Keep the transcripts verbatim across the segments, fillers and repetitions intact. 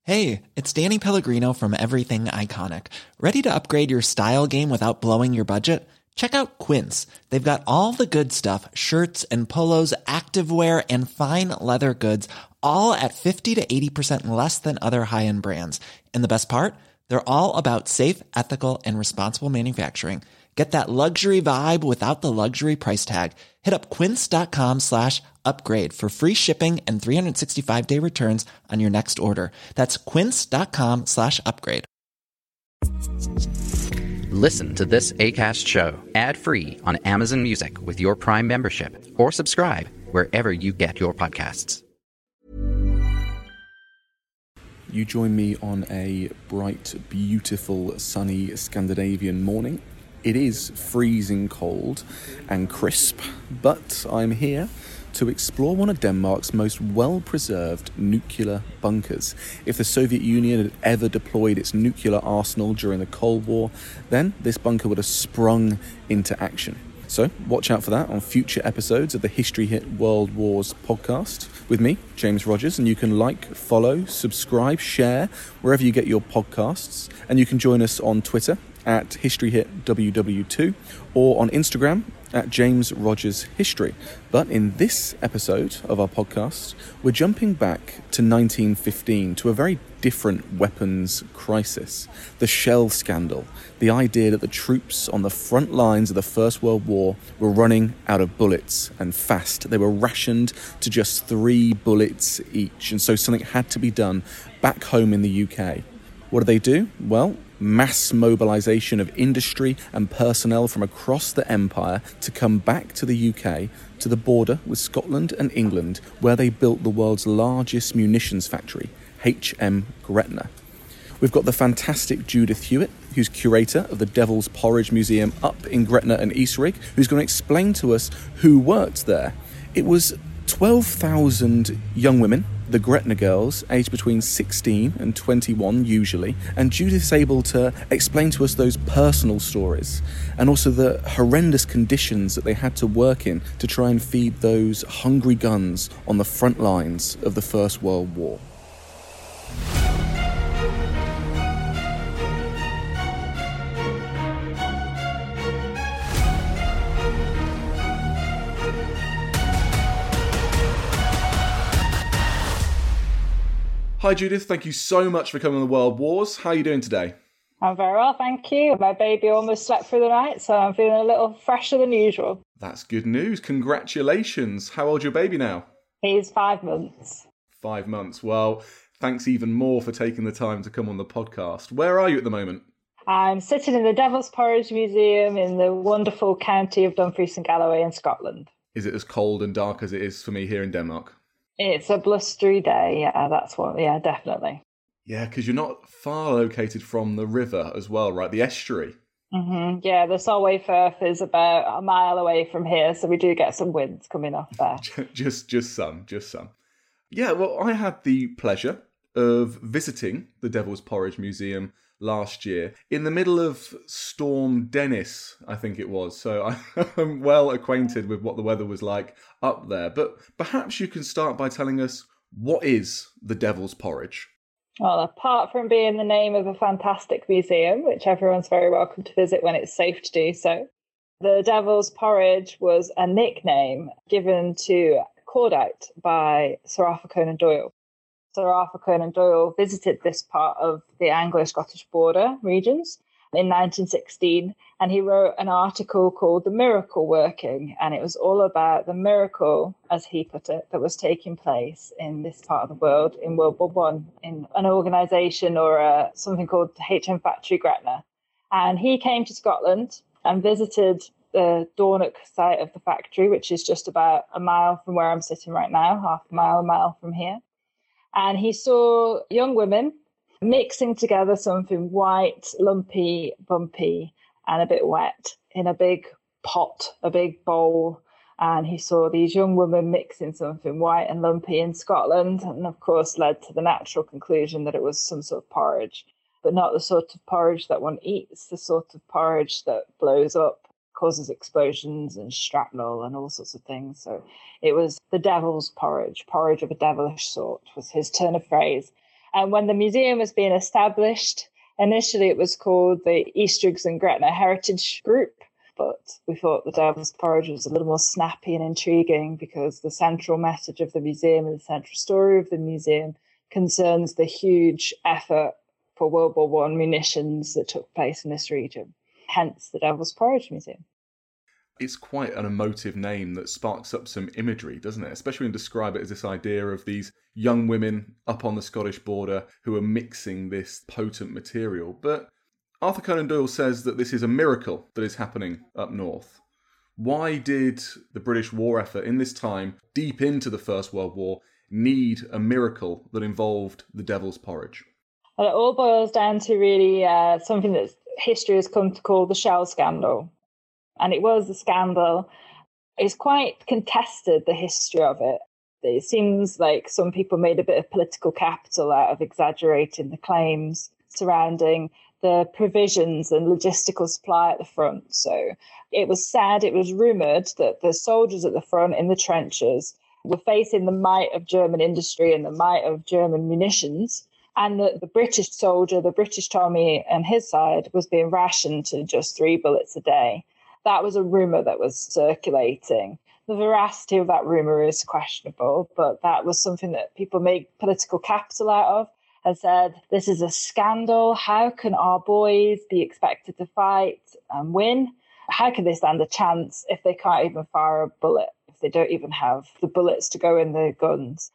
Hey, it's Danny Pellegrino from Everything Iconic. Ready to upgrade your style game without blowing your budget? Check out Quince. They've got all the good stuff, shirts and polos, activewear, and fine leather goods, all at fifty to eighty percent less than other high-end brands. And the best part? They're all about safe, ethical, and responsible manufacturing. Get that luxury vibe without the luxury price tag. Hit up quince.com slash upgrade for free shipping and three sixty-five day returns on your next order. That's quince.com slash upgrade. Listen to this Acast show ad-free on Amazon Music with your Prime membership, or subscribe wherever you get your podcasts. You join me on a bright, beautiful, sunny Scandinavian morning. It is freezing cold and crisp, but I'm here to explore one of Denmark's most well-preserved nuclear bunkers. If the Soviet Union had ever deployed its nuclear arsenal during the Cold War, then this bunker would have sprung into action. So watch out for that on future episodes of the History Hit World Wars podcast with me, James Rogers, and you can like, follow, subscribe, share wherever you get your podcasts, and you can join us on Twitter at History Hit W W two or on Instagram at James Rogers History. But in this episode of our podcast, we're jumping back to nineteen fifteen to a very different weapons crisis. The shell scandal, the idea that the troops on the front lines of the First World War were running out of bullets, and fast. They were rationed to just three bullets each, and so something had to be done back home in the U K. What do they do? Well, mass mobilisation of industry and personnel from across the empire to come back to the U K, to the border with Scotland and England, where they built the world's largest munitions factory, H M Gretna. We've got the fantastic Judith Hewitt, who's curator of the Devil's Porridge Museum up in Gretna and Eastrig, who's going to explain to us who worked there. It was twelve thousand young women, the Gretna girls, aged between sixteen and twenty-one usually, and Judith's able to explain to us those personal stories and also the horrendous conditions that they had to work in to try and feed those hungry guns on the front lines of the First World War. Hi Judith, thank you so much for coming on the World Wars. How are you doing today? I'm very well, thank you. My baby almost slept through the night, so I'm feeling a little fresher than usual. That's good news. Congratulations. How old's your baby now? He's five months. Five months. Well, thanks even more for taking the time to come on the podcast. Where are you at the moment? I'm sitting in the Devil's Porridge Museum in the wonderful county of Dumfries and Galloway in Scotland. Is it as cold and dark as it is for me here in Denmark? It's a blustery day, yeah, that's what, yeah, definitely. Yeah, because you're not far located from the river as well, right? The estuary. Mm-hmm. Yeah, the Solway Firth is about a mile away from here, so we do get some winds coming off there. just, just some, just some. Yeah, well, I had the pleasure of visiting the Devil's Porridge Museum last year in the middle of Storm Dennis, I think it was. So I'm well acquainted with what the weather was like up there. But perhaps you can start by telling us, what is the Devil's Porridge? Well, apart from being the name of a fantastic museum, which everyone's very welcome to visit when it's safe to do so, the Devil's Porridge was a nickname given to Cordite by Sir Arthur Conan Doyle. Sir Arthur Conan Doyle visited this part of the Anglo-Scottish border regions in nineteen sixteen, and he wrote an article called The Miracle Working, and it was all about the miracle, as he put it, that was taking place in this part of the world in World War One in an organisation or a, something called H M Factory Gretna. And he came to Scotland and visited the Dornoch site of the factory, which is just about a mile from where I'm sitting right now, half a mile, a mile from here. And he saw young women mixing together something white, lumpy, bumpy, and a bit wet in a big pot, a big bowl. And he saw these young women mixing something white and lumpy in Scotland, and of course led to the natural conclusion that it was some sort of porridge, but not the sort of porridge that one eats, the sort of porridge that blows up, causes explosions and shrapnel and all sorts of things. So it was the devil's porridge, porridge of a devilish sort was his turn of phrase. And when the museum was being established, initially it was called the Eastriggs and Gretna Heritage Group, but we thought the Devil's Porridge was a little more snappy and intriguing because the central message of the museum and the central story of the museum concerns the huge effort for World War One munitions that took place in this region, hence the Devil's Porridge Museum. It's quite an emotive name that sparks up some imagery, doesn't it? Especially when you describe it as this idea of these young women up on the Scottish border who are mixing this potent material. But Arthur Conan Doyle says that this is a miracle that is happening up north. Why did the British war effort in this time, deep into the First World War, need a miracle that involved the Devil's Porridge? Well, it all boils down to really uh, something that history has come to call the Shell Scandal. And it was a scandal. It's quite contested, the history of it. It seems like some people made a bit of political capital out of exaggerating the claims surrounding the provisions and logistical supply at the front. So it was said, it was rumoured that the soldiers at the front in the trenches were facing the might of German industry and the might of German munitions, and that the British soldier, the British Tommy and his side, was being rationed to just three bullets a day. That was a rumour that was circulating. The veracity of that rumour is questionable, but that was something that people made political capital out of and said, this is a scandal. How can our boys be expected to fight and win? How can they stand a chance if they can't even fire a bullet, if they don't even have the bullets to go in their guns?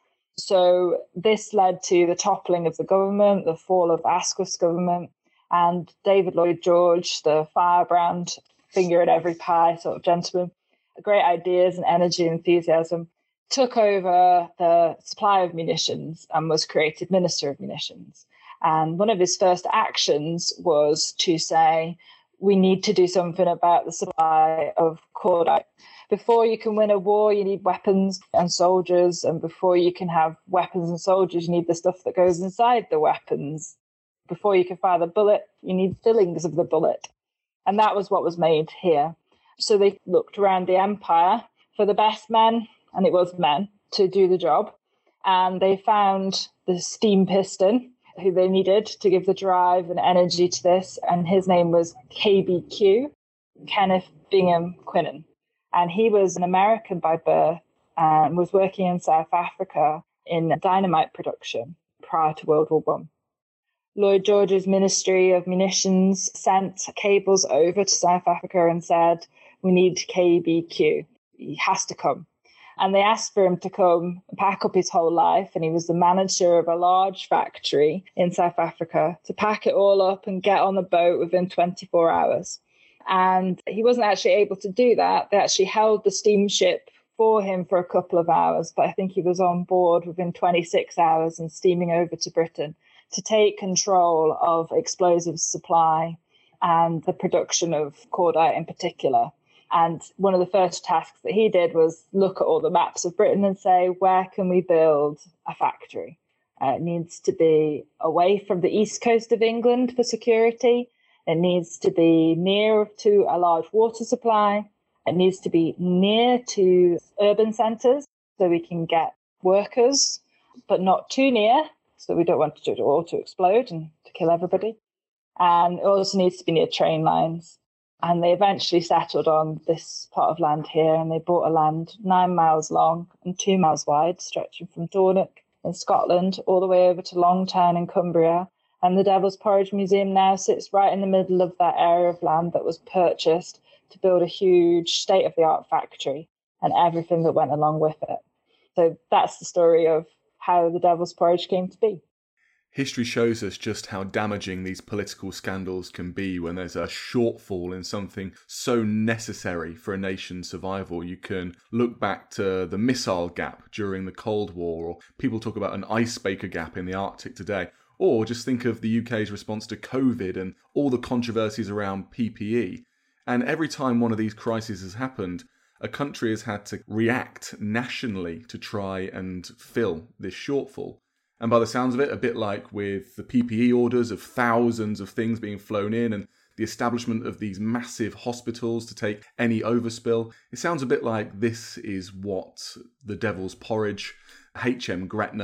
So this led to the toppling of the government, the fall of Asquith's government, and David Lloyd George, the firebrand, finger in every pie sort of gentleman, great ideas and energy and enthusiasm, took over the supply of munitions and was created Minister of Munitions. And one of his first actions was to say, we need to do something about the supply of cordite. Before you can win a war, you need weapons and soldiers. And before you can have weapons and soldiers, you need the stuff that goes inside the weapons. Before you can fire the bullet, you need fillings of the bullet. And that was what was made here. So they looked around the empire for the best men, and it was men, to do the job. And they found the steam piston, who they needed to give the drive and energy to this. And his name was K B Q, Kenneth Bingham Quinan. And he was an American by birth and was working in South Africa in dynamite production prior to World War One. Lloyd George's Ministry of Munitions sent cables over to South Africa and said, we need K B Q. He has to come. And they asked for him to come and pack up his whole life. And he was the manager of a large factory in South Africa to pack it all up and get on the boat within twenty-four hours. And he wasn't actually able to do that. They actually held the steamship for him for a couple of hours, but I think he was on board within twenty-six hours and steaming over to Britain to take control of explosives supply and the production of cordite in particular. And one of the first tasks that he did was look at all the maps of Britain and say, where can we build a factory? Uh, it needs to be away from the east coast of England for security. It needs to be near to a large water supply. It needs to be near to urban centres so we can get workers, but not too near, so we don't want it all to explode and to kill everybody. And it also needs to be near train lines. And they eventually settled on this plot of land here, and they bought a land nine miles long and two miles wide, stretching from Dornoch in Scotland all the way over to Longtown in Cumbria. And the Devil's Porridge Museum now sits right in the middle of that area of land that was purchased to build a huge state-of-the-art factory and everything that went along with it. So that's the story of how the Devil's Porridge came to be. History shows us just how damaging these political scandals can be when there's a shortfall in something so necessary for a nation's survival. You can look back to the missile gap during the Cold War, or people talk about an icebreaker gap in the Arctic today, or just think of the U K's response to COVID and all the controversies around P P E. And every time one of these crises has happened, a country has had to react nationally to try and fill this shortfall. And by the sounds of it, a bit like with the P P E orders of thousands of things being flown in and the establishment of these massive hospitals to take any overspill, it sounds a bit like this is what the Devil's Porridge, H M Gretna,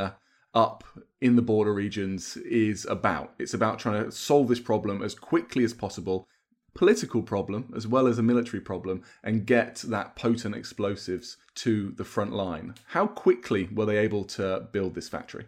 up in the border regions is about. It's about trying to solve this problem as quickly as possible, political problem as well as a military problem, and get that potent explosives to the front line. How quickly were they able to build this factory?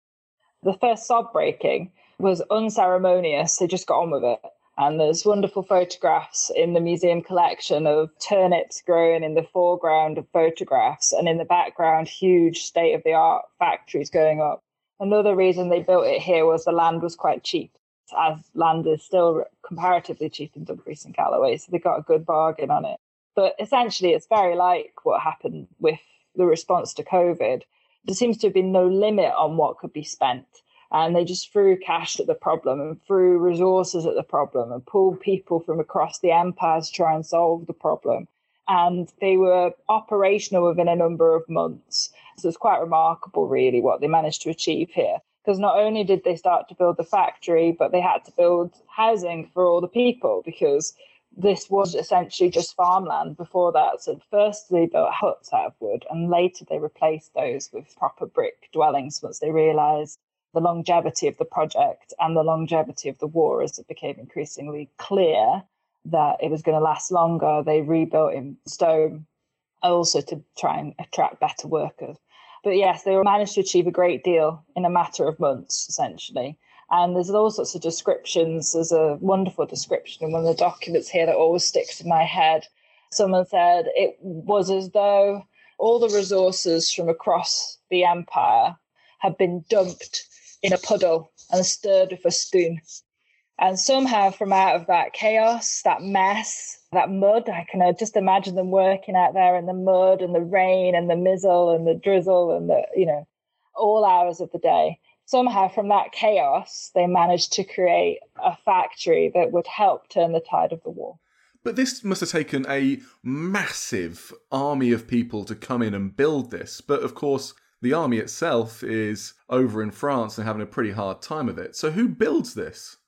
The first sod breaking was unceremonious. They just got on with it. And there's wonderful photographs in the museum collection of turnips growing in the foreground of photographs, and in the background, huge state-of-the-art factories going up. Another reason they built it here was the land was quite cheap, as land is still comparatively cheap in Dumfries and Galloway, so they got a good bargain on it. But essentially, it's very like what happened with the response to COVID. There seems to have been no limit on what could be spent. And they just threw cash at the problem and threw resources at the problem and pulled people from across the empire to try and solve the problem. And they were operational within a number of months. So it's quite remarkable, really, what they managed to achieve here. Because not only did they start to build the factory, but they had to build housing for all the people, because this was essentially just farmland before that. So first they built huts out of wood, and later they replaced those with proper brick dwellings once they realised the longevity of the project and the longevity of the war, as it became increasingly clear that it was going to last longer. They rebuilt in stone, also to try and attract better workers. But yes, they managed to achieve a great deal in a matter of months, essentially. And there's all sorts of descriptions. There's a wonderful description in one of the documents here that always sticks in my head. Someone said it was as though all the resources from across the empire had been dumped in a puddle and stirred with a spoon. And somehow from out of that chaos, that mess, that mud, I can just imagine them working out there in the mud and the rain and the mizzle and the drizzle and the, you know, all hours of the day. Somehow from that chaos, they managed to create a factory that would help turn the tide of the war. But this must have taken a massive army of people to come in and build this. But of course, the army itself is over in France and having a pretty hard time of it. So who builds this?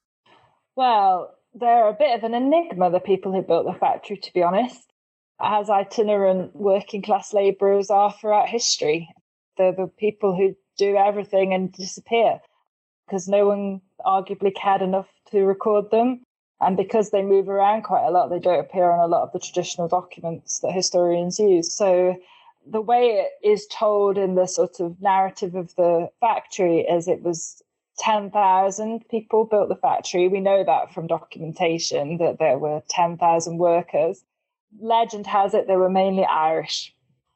Well, they're a bit of an enigma, the people who built the factory, to be honest, as itinerant working class labourers are throughout history. They're the people who do everything and disappear because no one arguably cared enough to record them. And because they move around quite a lot, they don't appear on a lot of the traditional documents that historians use. So the way it is told in the sort of narrative of the factory is it was ten thousand people built the factory. We know that from documentation, that there were ten thousand workers. Legend has it they were mainly Irish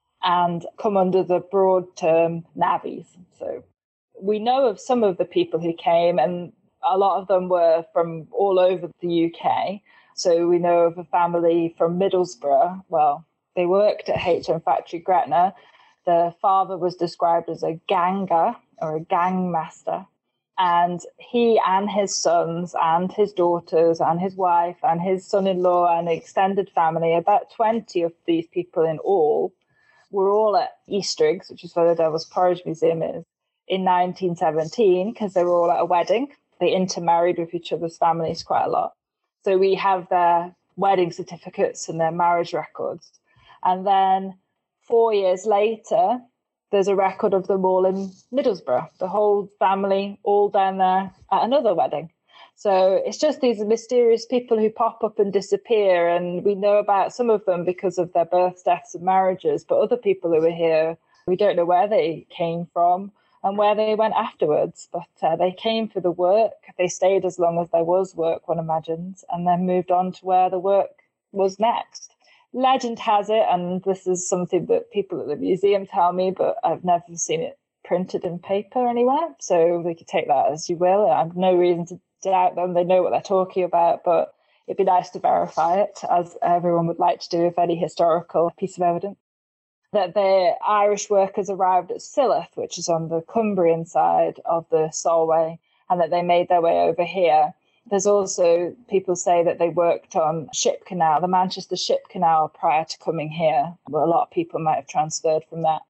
and come under the broad term navvies. So we know of some of the people who came, and a lot of them were from all over the U K. So we know of a family from Middlesbrough. Well, they worked at H M Factory Gretna. The father was described as a ganger or a gang master. And he and his sons and his daughters and his wife and his son-in-law and extended family, about twenty of these people in all, were all at Eastriggs, which is where the Devil's Porridge Museum is, in nineteen seventeen, because they were all at a wedding. They intermarried with each other's families quite a lot. So we have their wedding certificates and their marriage records. And then four years later, there's a record of them all in Middlesbrough, the whole family all down there at another wedding. So it's just these mysterious people who pop up and disappear. And we know about some of them because of their births, deaths, and marriages. But other people who were here, we don't know where they came from and where they went afterwards. But uh, they came for the work. They stayed as long as there was work, one imagines, and then moved on to where the work was next. Legend has it, and this is something that people at the museum tell me, but I've never seen it printed in paper anywhere. So we could take that as you will. I have no reason to doubt them. They know what they're talking about, but it'd be nice to verify it, as everyone would like to do with any historical piece of evidence. That the Irish workers arrived at Silloth, which is on the Cumbrian side of the Solway, and that they made their way over here. There's also people say that they worked on Ship Canal, the Manchester Ship Canal, prior to coming here. Well, a lot of people might have transferred from that.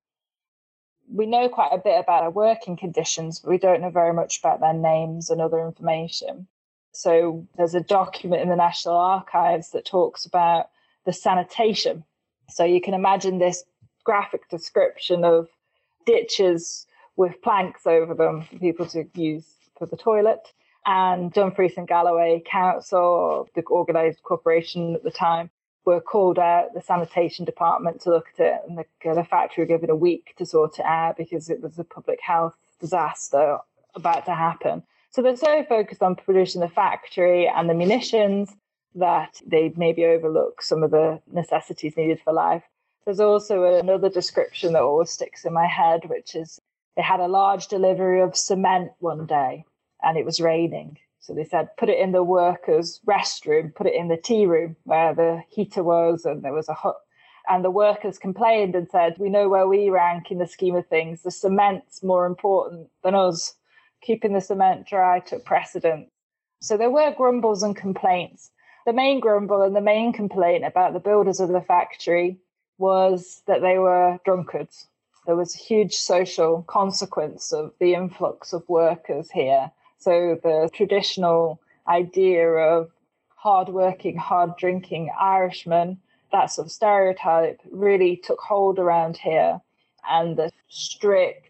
We know quite a bit about their working conditions, but we don't know very much about their names and other information. So there's a document in the National Archives that talks about the sanitation. So you can imagine this graphic description of ditches with planks over them for people to use for the toilet. And Dumfries and Galloway Council, the organised corporation at the time, were called out, the sanitation department, to look at it, and the, the factory were given a week to sort it out because it was a public health disaster about to happen. So they're so focused on producing the factory and the munitions that they maybe overlook some of the necessities needed for life. There's also another description that always sticks in my head, which is they had a large delivery of cement one day and it was raining. So they said, put it in the workers' restroom, put it in the tea room where the heater was, and there was a hut. And the workers complained and said, we know where we rank in the scheme of things. The cement's more important than us. Keeping the cement dry took precedence. So there were grumbles and complaints. The main grumble and the main complaint about the builders of the factory was that they were drunkards. There was a huge social consequence of the influx of workers here. So the traditional idea of hard-working, hard-drinking Irishmen, that sort of stereotype really took hold around here. And the strict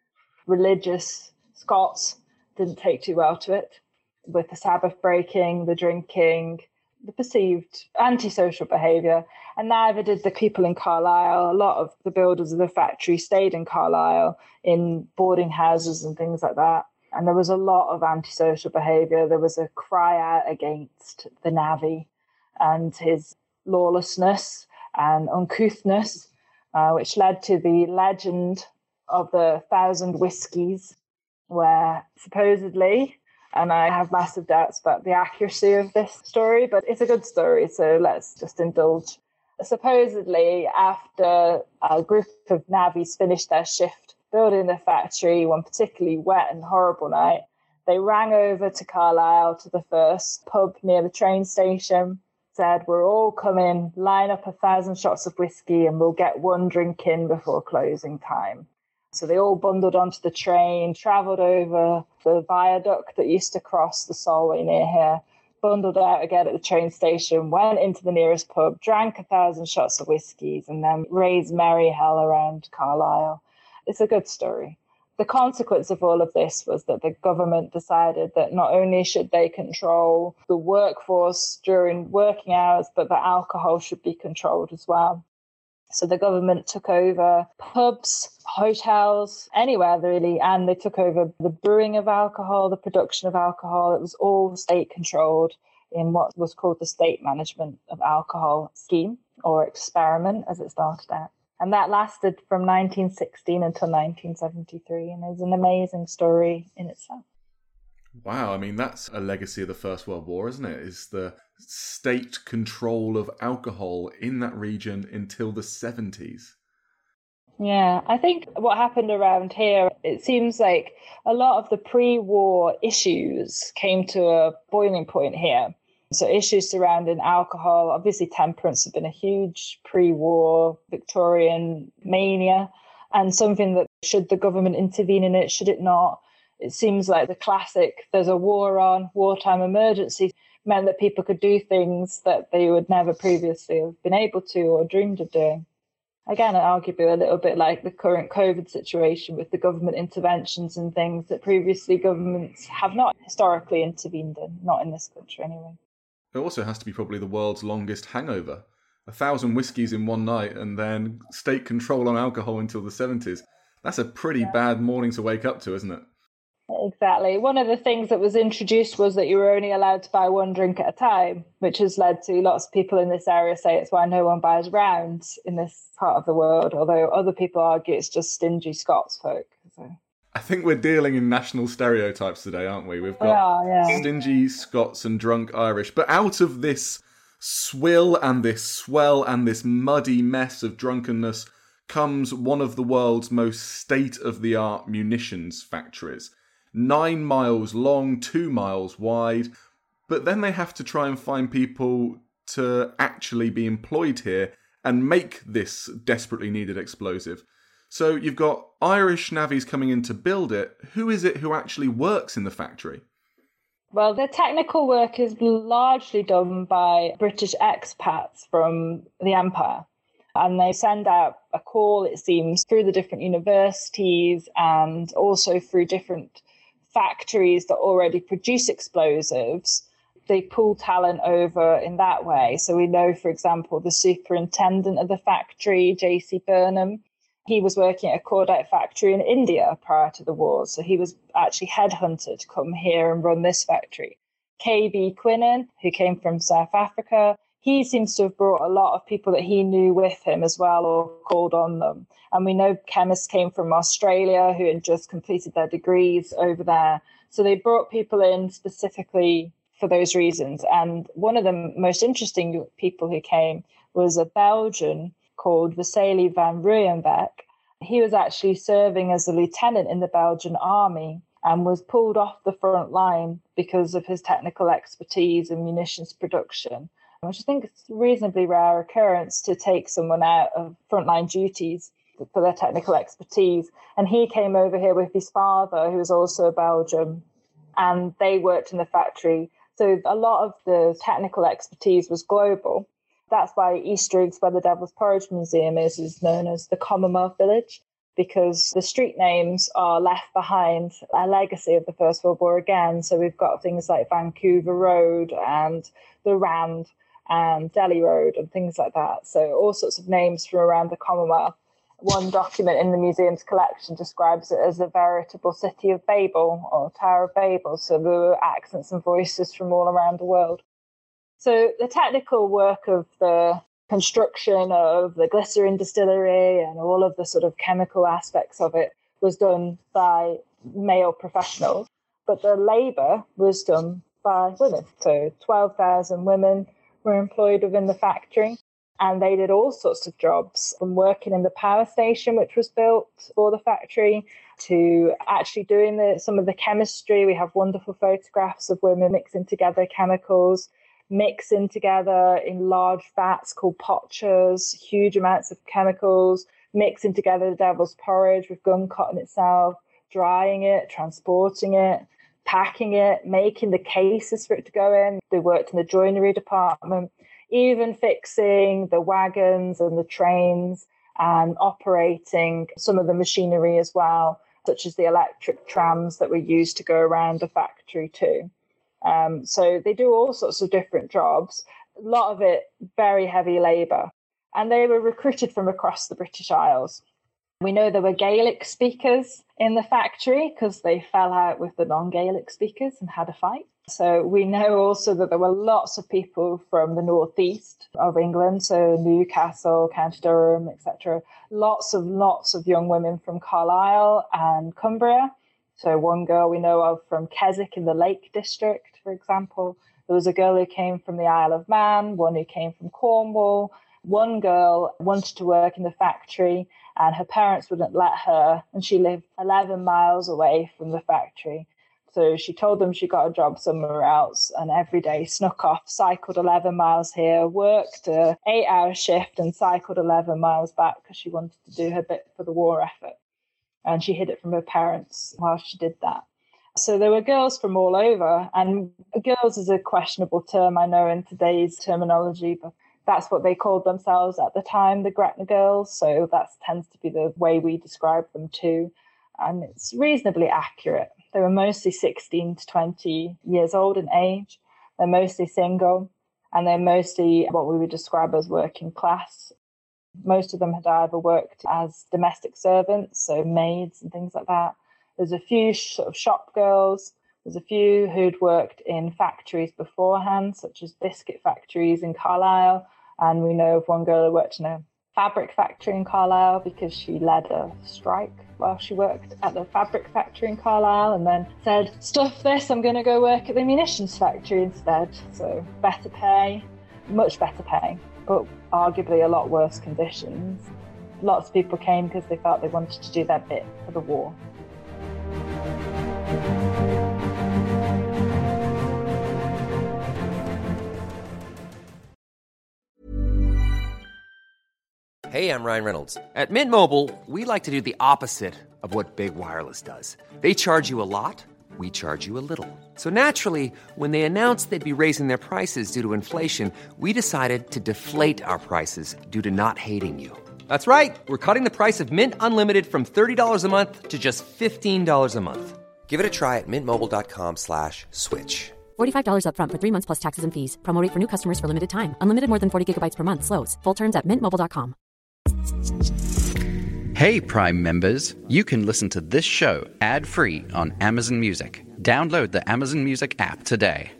religious Scots didn't take too well to it, with the Sabbath breaking, the drinking, the perceived antisocial behaviour. And neither did the people in Carlisle. A lot of the builders of the factory stayed in Carlisle in boarding houses and things like that. And there was a lot of antisocial behaviour. There was a cry out against the navvy and his lawlessness and uncouthness, uh, which led to the legend of the Thousand Whiskies, where supposedly, and I have massive doubts about the accuracy of this story, but it's a good story, so let's just indulge. Supposedly, after a group of navvies finished their shift building the factory one particularly wet and horrible night, they rang over to Carlisle to the first pub near the train station, said, we're all coming, line up a thousand shots of whiskey and we'll get one drink in before closing time. So they all bundled onto the train, travelled over the viaduct that used to cross the Solway near here, bundled out again at the train station, went into the nearest pub, drank a thousand shots of whiskies, and then raised merry hell around Carlisle. It's a good story. The consequence of all of this was that the government decided that not only should they control the workforce during working hours, but that alcohol should be controlled as well. So the government took over pubs, hotels, anywhere really, and they took over the brewing of alcohol, the production of alcohol. It was all state controlled in what was called the State Management of Alcohol Scheme, or experiment as it started out. And that lasted from nineteen sixteen until nineteen seventy-three, and it's an amazing story in itself. Wow, I mean, that's a legacy of the First World War, isn't it? Is the state control of alcohol in that region until the seventies. Yeah, I think what happened around here, it seems like a lot of the pre-war issues came to a boiling point here. So issues surrounding alcohol, obviously temperance had been a huge pre-war Victorian mania, and something that should the government intervene in it, should it not? It seems like the classic, there's a war on, wartime emergency, meant that people could do things that they would never previously have been able to or dreamed of doing. Again, arguably a little bit like the current COVID situation with the government interventions and things that previously governments have not historically intervened in, not in this country anyway. It also has to be probably the world's longest hangover. A thousand whiskies in one night and then state control on alcohol until the seventies. That's a pretty yeah. bad morning to wake up to, isn't it? Exactly. One of the things that was introduced was that you were only allowed to buy one drink at a time, which has led to lots of people in this area say it's why no one buys rounds in this part of the world, although other people argue it's just stingy Scots folk. So. I think we're dealing in national stereotypes today, aren't we? We've got we are, yeah. stingy Scots and drunk Irish. But out of this swill and this swell and this muddy mess of drunkenness comes one of the world's most state-of-the-art munitions factories. Nine miles long, two miles wide. But then they have to try and find people to actually be employed here and make this desperately needed explosive. So you've got Irish navvies coming in to build it. Who is it who actually works in the factory? Well, the technical work is largely done by British expats from the Empire. And they send out a call, it seems, through the different universities and also through different factories that already produce explosives. They pull talent over in that way. So we know, for example, the superintendent of the factory, J C Burnham, he was working at a cordite factory in India prior to the war. So he was actually headhunted to come here and run this factory. K B Quinnen, who came from South Africa, he seems to have brought a lot of people that he knew with him as well, or called on them. And we know chemists came from Australia who had just completed their degrees over there. So they brought people in specifically for those reasons. And one of the most interesting people who came was a Belgian called Vasily van Ruyenbeck. He was actually serving as a lieutenant in the Belgian army and was pulled off the front line because of his technical expertise in munitions production, which I think is a reasonably rare occurrence to take someone out of frontline duties for their technical expertise. And he came over here with his father, who was also a Belgian, and they worked in the factory. So a lot of the technical expertise was global. That's why Eastridge, where the Devil's Porridge Museum is, is known as the Commonwealth Village, because the street names are left behind a legacy of the First World War again. So we've got things like Vancouver Road and the Rand and Delhi Road and things like that. So all sorts of names from around the Commonwealth. One document in the museum's collection describes it as a veritable city of Babel, or Tower of Babel. So there were accents and voices from all around the world. So the technical work of the construction of the glycerin distillery and all of the sort of chemical aspects of it was done by male professionals, but the labour was done by women. So twelve thousand women were employed within the factory, and they did all sorts of jobs, from working in the power station, which was built for the factory, to actually doing the, some of the chemistry. We have wonderful photographs of women mixing together chemicals, mixing together in large vats called potchers, huge amounts of chemicals, mixing together the devil's porridge with gun cotton itself, drying it, transporting it, packing it, making the cases for it to go in. They worked in the joinery department, even fixing the wagons and the trains and operating some of the machinery as well, such as the electric trams that were used to go around the factory too. Um, so they do all sorts of different jobs, a lot of it very heavy labour. And they were recruited from across the British Isles. We know there were Gaelic speakers in the factory because they fell out with the non-Gaelic speakers and had a fight. So we know also that there were lots of people from the northeast of England, so Newcastle, County Durham, et cetera. Lots of lots of young women from Carlisle and Cumbria. So one girl we know of from Keswick in the Lake District, for example. There was a girl who came from the Isle of Man, one who came from Cornwall. One girl wanted to work in the factory and her parents wouldn't let her, and she lived eleven miles away from the factory. So she told them she got a job somewhere else and every day snuck off, cycled eleven miles here, worked an eight-hour shift and cycled eleven miles back because she wanted to do her bit for the war effort. And she hid it from her parents while she did that. So there were girls from all over, and girls is a questionable term, I know, in today's terminology, but that's what they called themselves at the time, the Gretna girls. So that tends to be the way we describe them too. And it's reasonably accurate. They were mostly sixteen to twenty years old in age. They're mostly single, and they're mostly what we would describe as working class. Most of them had either worked as domestic servants, so maids and things like that. There's a few sort of shop girls. There's a few who'd worked in factories beforehand, such as biscuit factories in Carlisle. And we know of one girl who worked in a fabric factory in Carlisle because she led a strike while she worked at the fabric factory in Carlisle, and then said, stuff this, I'm going to go work at the munitions factory instead. So better pay, much better pay, but arguably a lot worse conditions. Lots of people came because they felt they wanted to do their bit for the war. Hey, I'm Ryan Reynolds. At Mint Mobile, we like to do the opposite of what Big Wireless does. They charge you a lot, we charge you a little. So naturally, when they announced they'd be raising their prices due to inflation, we decided to deflate our prices due to not hating you. That's right. We're cutting the price of Mint Unlimited from thirty dollars a month to just fifteen dollars a month. Give it a try at mintmobile.com slash switch. forty-five dollars up front for three months plus taxes and fees. Promo rate for new customers for limited time. Unlimited more than forty gigabytes per month. Slows full terms at mint mobile dot com. Hey, Prime members, you can listen to this show ad-free on Amazon Music. Download the Amazon Music app today.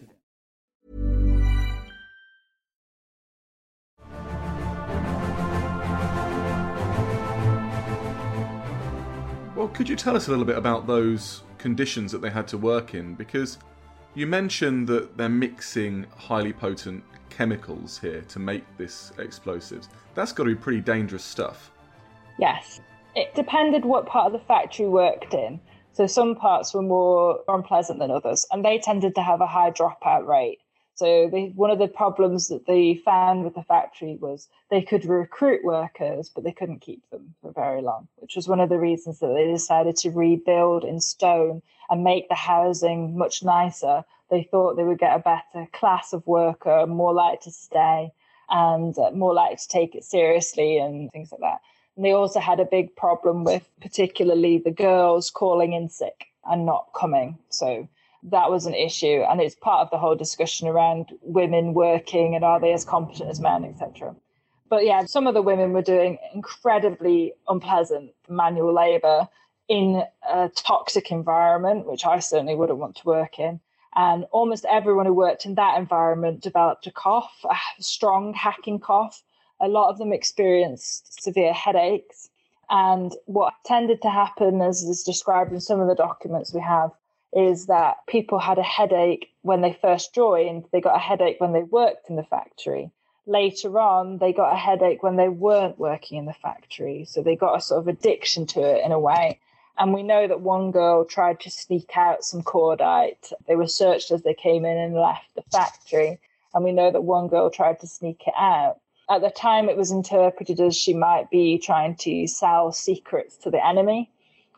Well, could you tell us a little bit about those conditions that they had to work in? Because you mentioned that they're mixing highly potent chemicals here to make this explosives. That's got to be pretty dangerous stuff. Yes. It depended what part of the factory worked in. So some parts were more unpleasant than others, and they tended to have a high dropout rate. So they, one of the problems that they found with the factory was they could recruit workers, but they couldn't keep them for very long, which was one of the reasons that they decided to rebuild in stone and make the housing much nicer. They thought they would get a better class of worker, more likely to stay and more likely to take it seriously and things like that. And they also had a big problem with particularly the girls calling in sick and not coming. So that was an issue. And it's part of the whole discussion around women working and are they as competent as men, et cetera. But yeah, some of the women were doing incredibly unpleasant manual labour in a toxic environment, which I certainly wouldn't want to work in. And almost everyone who worked in that environment developed a cough, a strong hacking cough. A lot of them experienced severe headaches. And what tended to happen, as is described in some of the documents we have, is that people had a headache when they first joined. They got a headache when they worked in the factory. Later on, they got a headache when they weren't working in the factory. So they got a sort of addiction to it in a way. And we know that one girl tried to sneak out some cordite. They were searched as they came in and left the factory. And we know that one girl tried to sneak it out. At the time, it was interpreted as she might be trying to sell secrets to the enemy,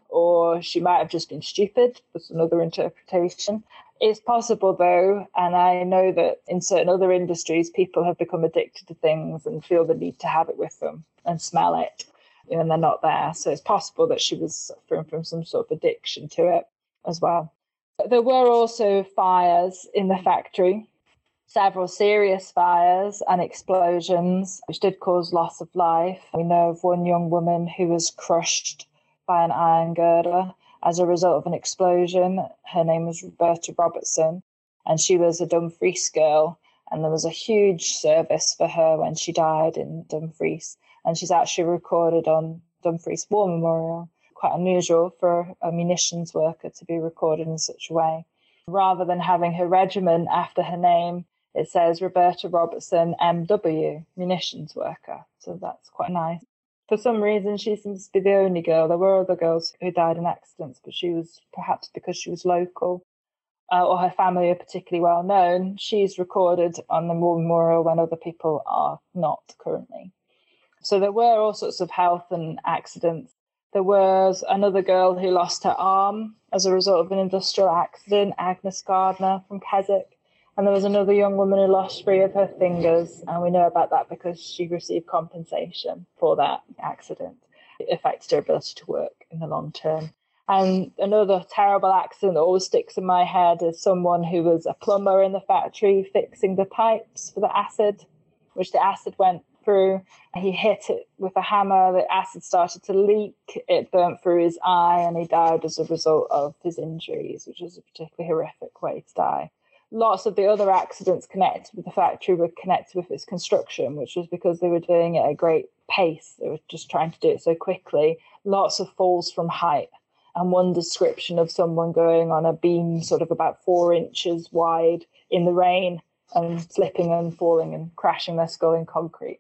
or she might have just been stupid. That's another interpretation. It's possible, though, and I know that in certain other industries, people have become addicted to things and feel the need to have it with them and smell it, and they're not there. So it's possible that she was suffering from some sort of addiction to it as well. There were also fires in the factory, several serious fires and explosions, which did cause loss of life. We know of one young woman who was crushed by an iron girder as a result of an explosion. Her name was Roberta Robertson, and she was a Dumfries girl, and there was a huge service for her when she died in Dumfries, and she's actually recorded on Dumfries War Memorial. Quite unusual for a munitions worker to be recorded in such a way. Rather than having her regiment after her name, it says Roberta Robertson M W, munitions worker. So that's quite nice. For some reason, she seems to be the only girl. There were other girls who died in accidents, but she was, perhaps because she was local uh, or her family are particularly well known, she's recorded on the War Memorial when other people are not currently. So there were all sorts of health and accidents. There was another girl who lost her arm as a result of an industrial accident, Agnes Gardner from Keswick. And there was another young woman who lost three of her fingers, and we know about that because she received compensation for that accident. It affected her ability to work in the long term. And another terrible accident that always sticks in my head is someone who was a plumber in the factory fixing the pipes for the acid, which the acid went through. He hit it with a hammer, the acid started to leak, it burnt through his eye, and he died as a result of his injuries, which is a particularly horrific way to die. Lots of the other accidents connected with the factory were connected with its construction, which was because they were doing it at a great pace. They were just trying to do it so quickly. Lots of falls from height. And one description of someone going on a beam sort of about four inches wide in the rain and slipping and falling and crashing their skull in concrete.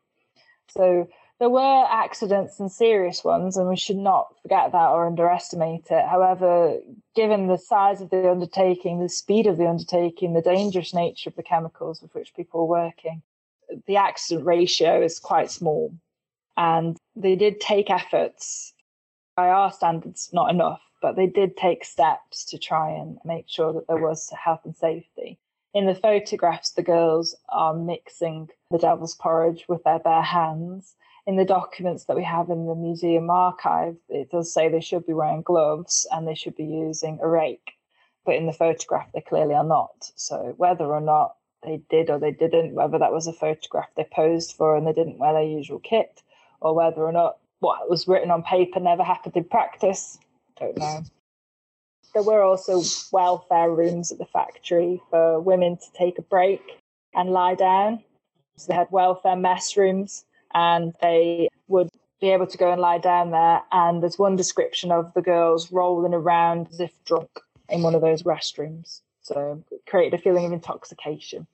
So there were accidents and serious ones, and we should not forget that or underestimate it. However, given the size of the undertaking, the speed of the undertaking, the dangerous nature of the chemicals with which people were working, the accident ratio is quite small. And they did take efforts, by our standards, not enough, but they did take steps to try and make sure that there was health and safety. In the photographs, the girls are mixing the devil's porridge with their bare hands. In the documents that we have in the museum archive, it does say they should be wearing gloves and they should be using a rake. But in the photograph, they clearly are not. So whether or not they did or they didn't, whether that was a photograph they posed for and they didn't wear their usual kit, or whether or not what was written on paper never happened in practice, don't know. There were also welfare rooms at the factory for women to take a break and lie down. So they had welfare mess rooms, and they would be able to go and lie down there. And there's one description of the girls rolling around as if drunk in one of those restrooms. So it created a feeling of intoxication.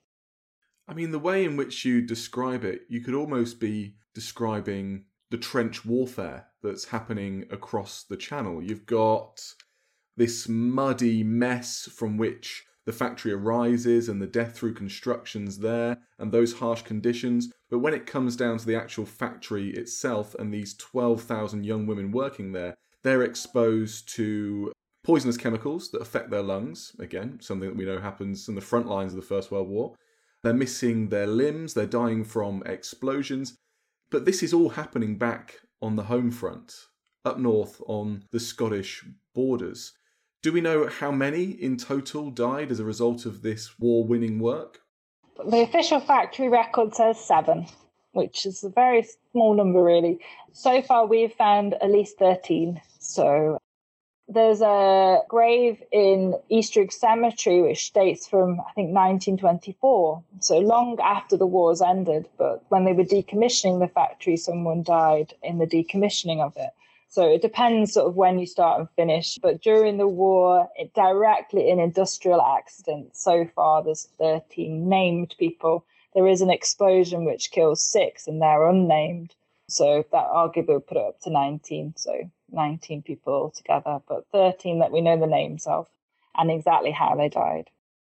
I mean, the way in which you describe it, you could almost be describing the trench warfare that's happening across the channel. You've got this muddy mess from which the factory arises and the death through constructions there and those harsh conditions. But when it comes down to the actual factory itself and these twelve thousand young women working there, they're exposed to poisonous chemicals that affect their lungs. Again, something that we know happens in the front lines of the First World War. They're missing their limbs, they're dying from explosions. But this is all happening back on the home front, up north on the Scottish borders. Do we know how many in total died as a result of this war-winning work? The official factory record says seven, which is a very small number, really. So far, we've found at least thirteen. So there's a grave in Eastrigg Cemetery, which dates from, I think, nineteen twenty-four. So long after the war's ended. But when they were decommissioning the factory, someone died in the decommissioning of it. So it depends sort of when you start and finish. But during the war, it directly in industrial accidents, so far there's thirteen named people. There is an explosion which kills six and they're unnamed. So that arguably would put it up to nineteen. So nineteen people altogether, but thirteen that we know the names of and exactly how they died.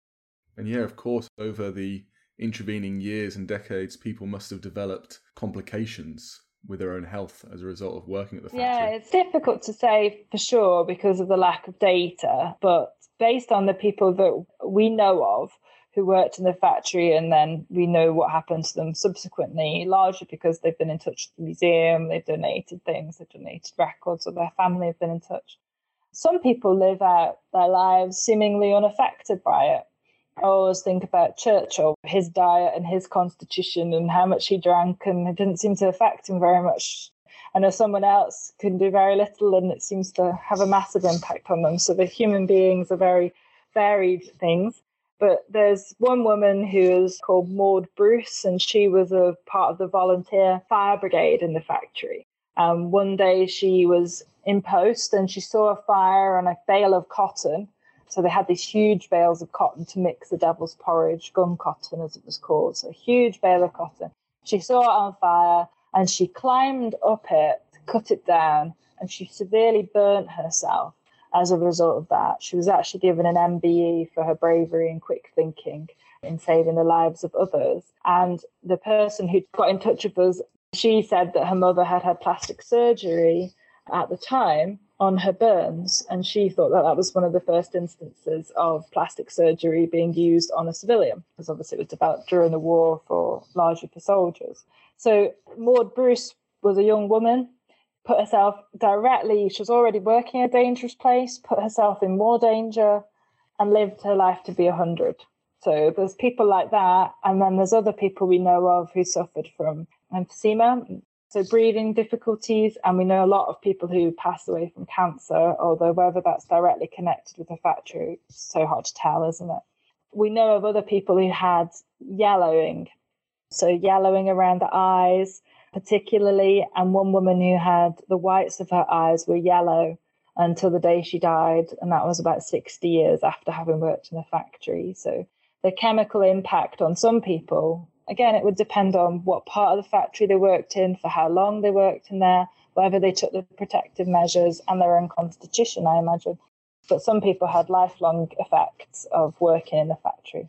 And yeah, of course, over the intervening years and decades, people must have developed complications with their own health as a result of working at the factory. Yeah, it's difficult to say for sure because of the lack of data, but based on the people that we know of who worked in the factory and then we know what happened to them subsequently, largely because they've been in touch with the museum, they've donated things, they've donated records, or their family have been in touch. Some people live out their lives seemingly unaffected by it. I always think about Churchill, his diet and his constitution and how much he drank, and it didn't seem to affect him very much. I know someone else can do very little and it seems to have a massive impact on them. So the human beings are very varied things. But there's one woman who is called Maud Bruce, and she was a part of the volunteer fire brigade in the factory. Um, one day she was in post and she saw a fire on a bale of cotton. So they had these huge bales of cotton to mix the devil's porridge, gum cotton as it was called. So a huge bale of cotton. She saw it on fire and she climbed up it to cut it down, and she severely burnt herself as a result of that. She was actually given an M B E for her bravery and quick thinking in saving the lives of others. And the person who got in touch with us, she said that her mother had had plastic surgery at the time on her burns, and she thought that that was one of the first instances of plastic surgery being used on a civilian, because obviously it was developed during the war for largely for soldiers. So Maud Bruce was a young woman, put herself directly, she was already working in a dangerous place, put herself in more danger and lived her life to be one hundred. So there's people like that, and then there's other people we know of who suffered from emphysema, so breathing difficulties, and we know a lot of people who pass away from cancer, although whether that's directly connected with the factory, it's so hard to tell, isn't it? We know of other people who had yellowing, so yellowing around the eyes particularly, and one woman who had the whites of her eyes were yellow until the day she died, and that was about sixty years after having worked in the factory. So the chemical impact on some people, again, it would depend on what part of the factory they worked in, for how long they worked in there, whether they took the protective measures and their own constitution, I imagine. But some people had lifelong effects of working in the factory.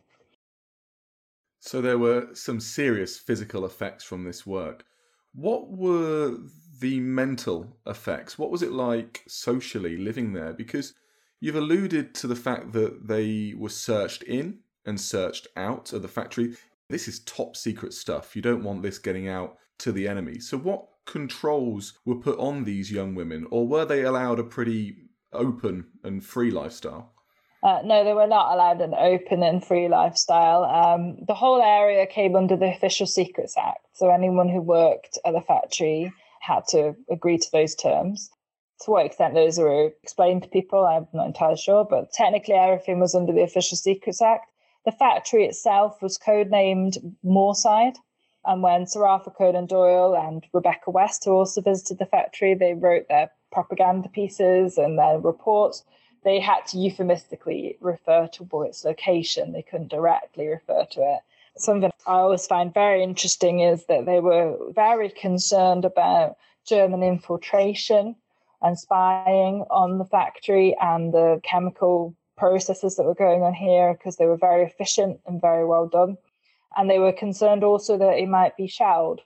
So there were some serious physical effects from this work. What were the mental effects? What was it like socially living there? Because you've alluded to the fact that they were searched in and searched out of the factory. This is top secret stuff. You don't want this getting out to the enemy. So what controls were put on these young women, or were they allowed a pretty open and free lifestyle? Uh, no, they were not allowed an open and free lifestyle. Um, the whole area came under the Official Secrets Act. So anyone who worked at the factory had to agree to those terms. To what extent those were explained to people, I'm not entirely sure, but technically everything was under the Official Secrets Act. The factory itself was codenamed Moorside. And when Sir Arthur Conan Doyle and Rebecca West, who also visited the factory, they wrote their propaganda pieces and their reports, they had to euphemistically refer to its location. They couldn't directly refer to it. Something I always find very interesting is that they were very concerned about German infiltration and spying on the factory and the chemical processes that were going on here, because they were very efficient and very well done. And they were concerned also that it might be shelled.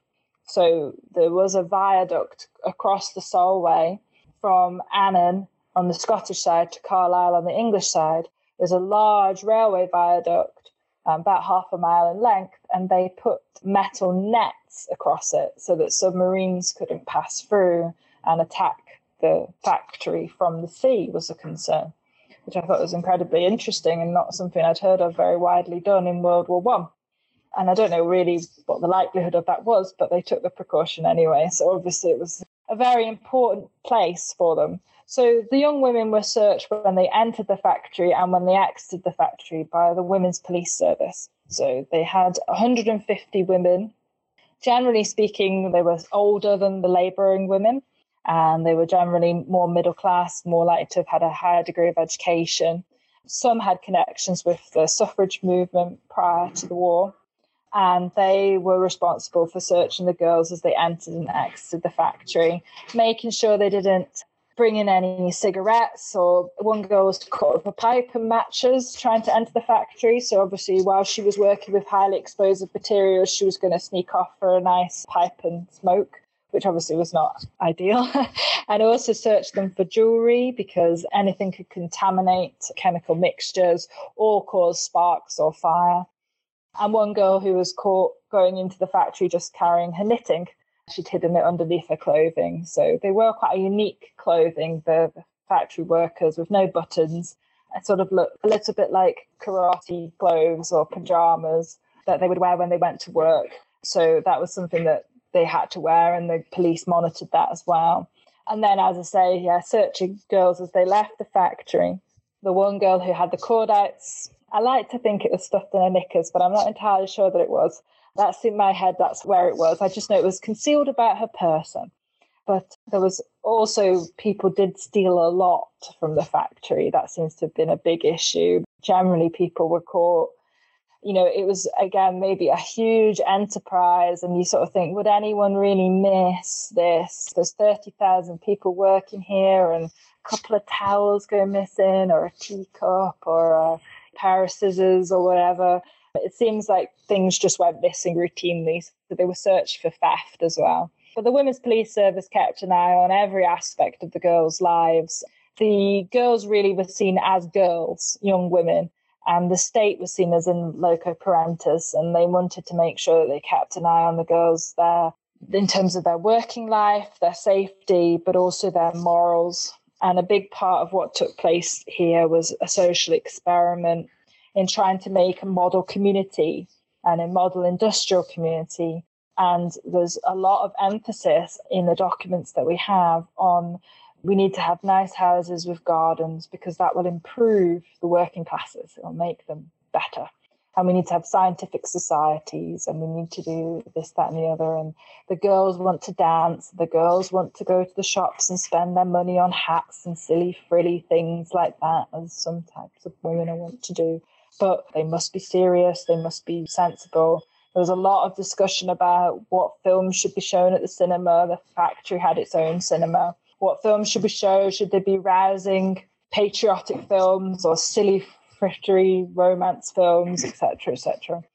So there was a viaduct across the Solway from Annan on the Scottish side to Carlisle on the English side. There's a large railway viaduct, um, about half a mile in length, and they put metal nets across it so that submarines couldn't pass through and attack the factory from the sea was a concern, which I thought was incredibly interesting and not something I'd heard of very widely done in World War One. And I don't know really what the likelihood of that was, but they took the precaution anyway. So obviously it was a very important place for them. So the young women were searched when they entered the factory and when they exited the factory by the Women's Police Service. So they had one hundred fifty women. Generally speaking, they were older than the labouring women, and they were generally more middle class, more likely to have had a higher degree of education. Some had connections with the suffrage movement prior to the war, and they were responsible for searching the girls as they entered and exited the factory, making sure they didn't bring in any cigarettes, or one girl was caught with a pipe and matches trying to enter the factory. So obviously while she was working with highly explosive materials, she was going to sneak off for a nice pipe and smoke, which obviously was not ideal. And also searched them for jewellery, because anything could contaminate chemical mixtures or cause sparks or fire. And one girl who was caught going into the factory just carrying her knitting, she'd hidden it underneath her clothing. So they were quite a unique clothing, the, the factory workers, with no buttons. It sort of looked a little bit like karate clothes or pajamas that they would wear when they went to work. So that was something that they had to wear, and the police monitored that as well. And then, as I say, yeah, searching girls as they left the factory. The one girl who had the cordites, I like to think it was stuffed in her knickers, but I'm not entirely sure that it was. That's in my head, that's where it was. I just know it was concealed about her person. But there was also, people did steal a lot from the factory. That seems to have been a big issue. Generally, people were caught. You know, it was, again, maybe a huge enterprise, and you sort of think, would anyone really miss this? There's thirty thousand people working here, and a couple of towels go missing, or a teacup, or a pair of scissors, or whatever. It seems like things just went missing routinely, so they were searched for theft as well. But the Women's Police Service kept an eye on every aspect of the girls' lives. The girls really were seen as girls, young women, and the state was seen as in loco parentis, and they wanted to make sure that they kept an eye on the girls there in terms of their working life, their safety, but also their morals. And a big part of what took place here was a social experiment in trying to make a model community and a model industrial community. And there's a lot of emphasis in the documents that we have on we need to have nice houses with gardens, because that will improve the working classes. It will make them better. And we need to have scientific societies, and we need to do this, that, and the other. And the girls want to dance. The girls want to go to the shops and spend their money on hats and silly, frilly things like that, as some types of women want to do. But they must be serious. They must be sensible. There was a lot of discussion about what films should be shown at the cinema. The factory had its own cinema. What films should be shown? Should they be rousing, patriotic films, or silly, frittery romance films, et cetera, et cetera?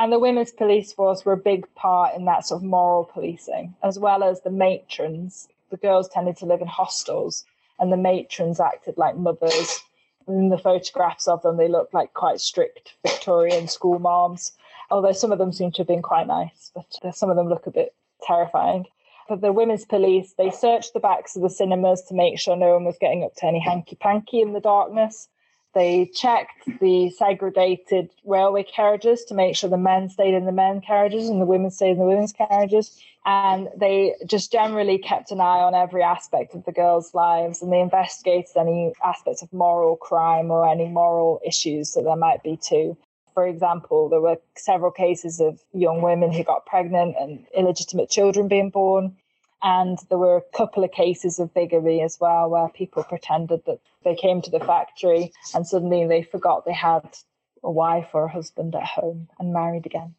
And the women's police force were a big part in that sort of moral policing, as well as the matrons. The girls tended to live in hostels, and the matrons acted like mothers. In the photographs of them, they looked like quite strict Victorian school moms, although some of them seem to have been quite nice, but some of them look a bit terrifying. But the women's police, they searched the backs of the cinemas to make sure no one was getting up to any hanky-panky in the darkness. They checked the segregated railway carriages to make sure the men stayed in the men carriages and the women stayed in the women's carriages. And they just generally kept an eye on every aspect of the girls' lives, and they investigated any aspects of moral crime or any moral issues that there might be too. For example, there were several cases of young women who got pregnant and illegitimate children being born. And there were a couple of cases of bigamy as well, where people pretended that they came to the factory and suddenly they forgot they had a wife or a husband at home and married again.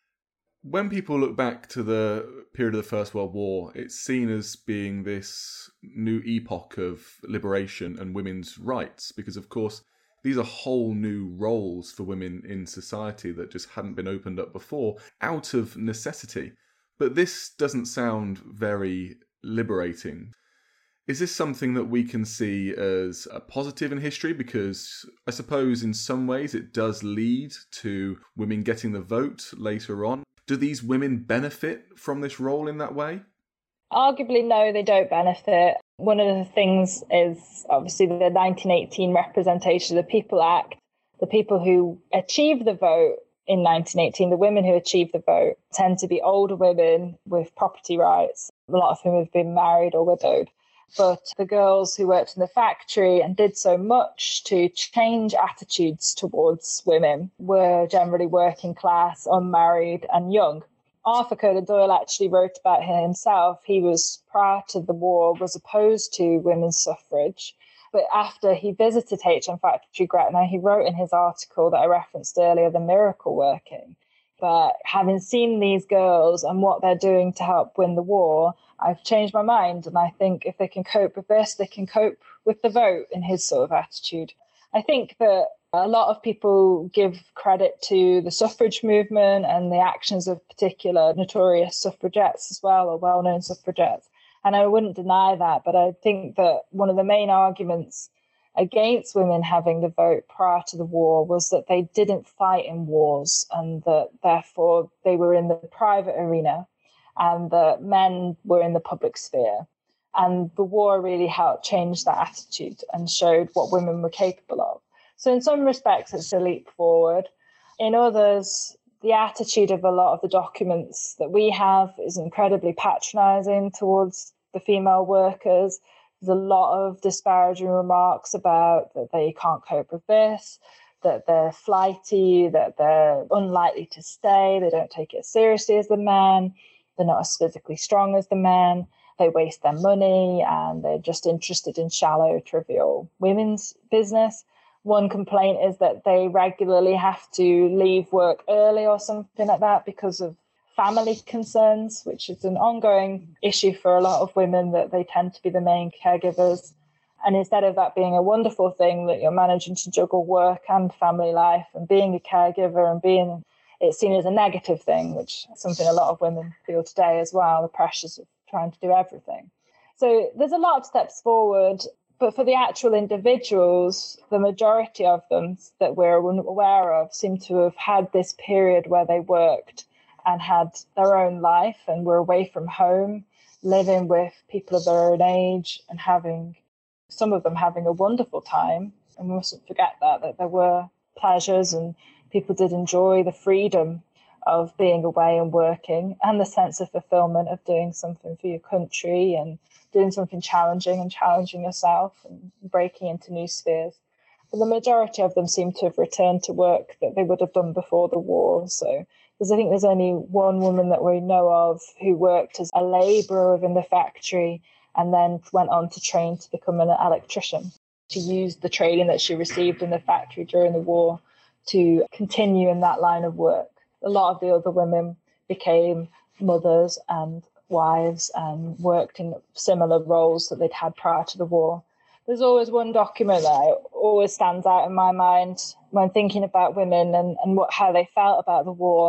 When people look back to the period of the First World War, it's seen as being this new epoch of liberation and women's rights, because, of course, these are whole new roles for women in society that just hadn't been opened up before out of necessity. But this doesn't sound very liberating. Is this something that we can see as a positive in history? Because I suppose in some ways it does lead to women getting the vote later on. Do these women benefit from this role in that way? Arguably, no, they don't benefit. One of the things is obviously the nineteen eighteen representation of the People Act. The people who achieve the vote in nineteen eighteen, the women who achieve the vote tend to be older women with property rights, a lot of whom have been married or widowed. But the girls who worked in the factory and did so much to change attitudes towards women were generally working class, unmarried and young. Arthur Conan Doyle actually wrote about himself. He was, prior to the war, was opposed to women's suffrage. But after he visited H M Factory Gretna, he wrote in his article that I referenced earlier, The Miracle Working. But having seen these girls and what they're doing to help win the war, I've changed my mind. And I think if they can cope with this, they can cope with the vote, in his sort of attitude. I think that a lot of people give credit to the suffrage movement and the actions of particular notorious suffragettes as well, or well-known suffragettes. And I wouldn't deny that, but I think that one of the main arguments against women having the vote prior to the war was that they didn't fight in wars, and that therefore they were in the private arena and that men were in the public sphere. And the war really helped change that attitude and showed what women were capable of. So in some respects, it's a leap forward. In others, the attitude of a lot of the documents that we have is incredibly patronising towards the female workers. There's a lot of disparaging remarks about that they can't cope with this, that they're flighty, that they're unlikely to stay, they don't take it as seriously as the men, they're not as physically strong as the men, they waste their money, and they're just interested in shallow, trivial women's business. One complaint is that they regularly have to leave work early or something like that because of family concerns, which is an ongoing issue for a lot of women, that they tend to be the main caregivers. And instead of that being a wonderful thing, that you're managing to juggle work and family life and being a caregiver and being, it's seen as a negative thing, which is something a lot of women feel today as well, the pressures of trying to do everything. So there's a lot of steps forward. But for the actual individuals, the majority of them that we're aware of seem to have had this period where they worked and had their own life and were away from home, living with people of their own age and having, some of them having a wonderful time. And we mustn't forget that, that there were pleasures and people did enjoy the freedom of being away and working and the sense of fulfillment of doing something for your country and doing something challenging and challenging yourself and breaking into new spheres. But the majority of them seem to have returned to work that they would have done before the war. So there's, I think there's only one woman that we know of who worked as a labourer in the factory and then went on to train to become an electrician, to use the training that she received in the factory during the war to continue in that line of work. A lot of the other women became mothers and wives and worked in similar roles that they'd had prior to the war. There's always one document that always stands out in my mind when thinking about women and, and what how they felt about the war.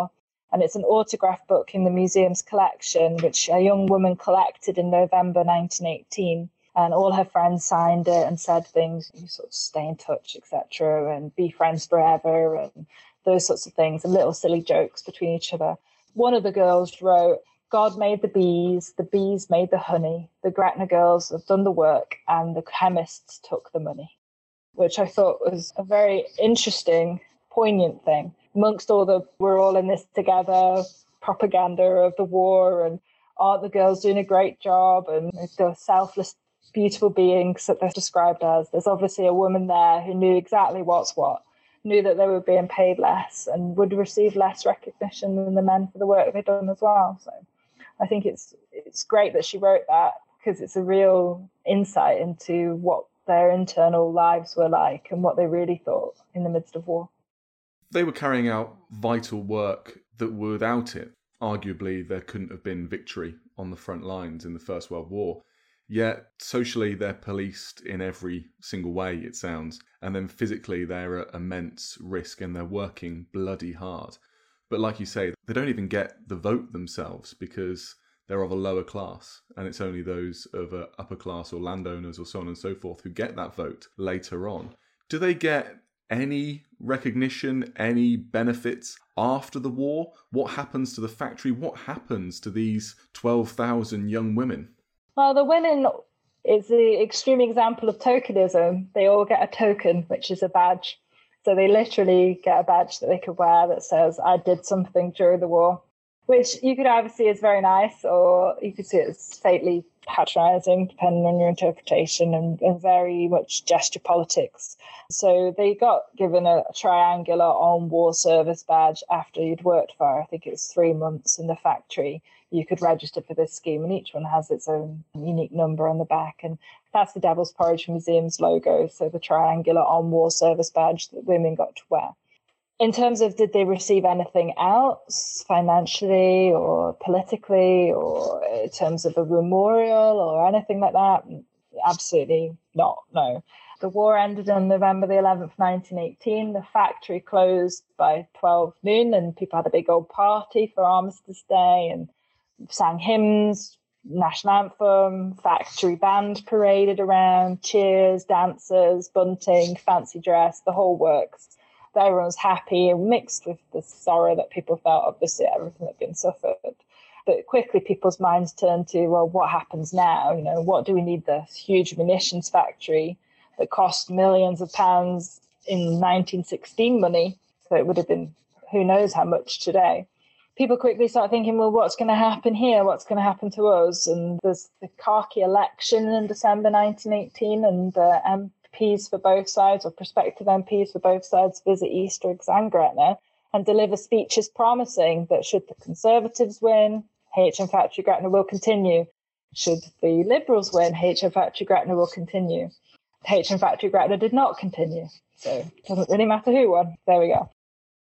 And it's an autograph book in the museum's collection, which a young woman collected in November nineteen eighteen. And all her friends signed it and said things, you sort of stay in touch, et cetera, and be friends forever, and those sorts of things, and little silly jokes between each other. One of the girls wrote, God made the bees, the bees made the honey, the Gretna girls have done the work, and the chemists took the money, which I thought was a very interesting, poignant thing. Amongst all the, we're all in this together, propaganda of the war, and aren't the girls doing a great job, and the selfless, beautiful beings that they're described as. There's obviously a woman there who knew exactly what's what, knew that they were being paid less and would receive less recognition than the men for the work they'd done as well. So I think it's it's great that she wrote that, because it's a real insight into what their internal lives were like and what they really thought in the midst of war. They were carrying out vital work that without it, arguably, there couldn't have been victory on the front lines in the First World War. Yet socially they're policed in every single way, it sounds, and then physically they're at immense risk and they're working bloody hard. But like you say, they don't even get the vote themselves because they're of a lower class, and it's only those of a upper class or landowners or so on and so forth who get that vote later on. Do they get any recognition, any benefits after the war? What happens to the factory? What happens to these twelve thousand young women? Well, the women is the extreme example of tokenism. They all get a token, which is a badge. So they literally get a badge that they could wear that says, I did something during the war, which you could either see as very nice or you could see it as fatally patronising, depending on your interpretation, and, and very much gesture politics. So they got given a, a triangular on war service badge after you'd worked for, I think it was three months in the factory. You could register for this scheme, and each one has its own unique number on the back. And that's the Devil's Porridge Museum's logo, so the triangular on war service badge that women got to wear. In terms of did they receive anything else financially or politically or in terms of a memorial or anything like that? Absolutely not, no. The war ended on November the eleventh, nineteen eighteen. The factory closed by twelve noon and people had a big old party for Armistice Day and sang hymns, national anthem, factory band paraded around, cheers, dancers, bunting, fancy dress, the whole works. Everyone was happy and mixed with the sorrow that people felt, obviously, everything that had been suffered. But quickly people's minds turned to, well, what happens now? You know, what do we need this huge munitions factory that cost millions of pounds in nineteen sixteen money? So it would have been who knows how much today. People quickly start thinking, well, what's going to happen here? What's going to happen to us? And there's the khaki election in December nineteen eighteen, and the M P Ps for both sides, or prospective M Ps for both sides, visit Eastriggs and Gretna and deliver speeches promising that should the Conservatives win, H M Factory Gretna will continue. Should the Liberals win, H M Factory Gretna will continue. H M Factory Gretna did not continue, so it doesn't really matter who won. There we go.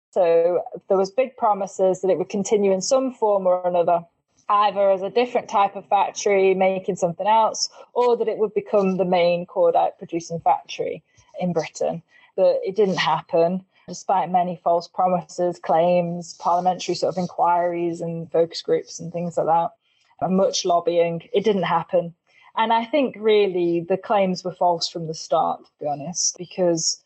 So there was big promises that it would continue in some form or another, either as a different type of factory making something else, or that it would become the main cordite producing factory in Britain. But it didn't happen, despite many false promises, claims, parliamentary sort of inquiries and focus groups and things like that, and much lobbying. It didn't happen. And I think really the claims were false from the start, to be honest, because